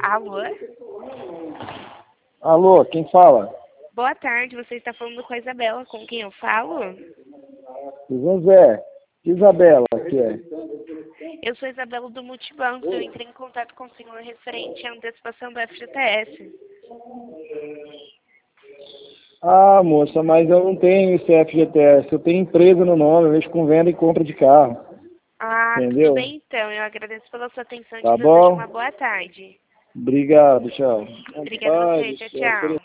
Alô? Alô, quem fala? Boa tarde, você está falando com a Isabela, com quem eu falo? José. Isabela, que é? Eu sou a Isabela do Multibanco, eu entrei em contato com o senhor referente à antecipação do FGTS. Ah, moça, mas eu não tenho esse FGTS. Eu tenho empresa no nome, eu mexo com venda e compra de carro. Ah, tudo Entendeu? bem então, eu agradeço pela sua atenção e te Tá desejo bom? uma boa tarde. Obrigado, tchau. Obrigada a você, Rapaz, tchau, tchau.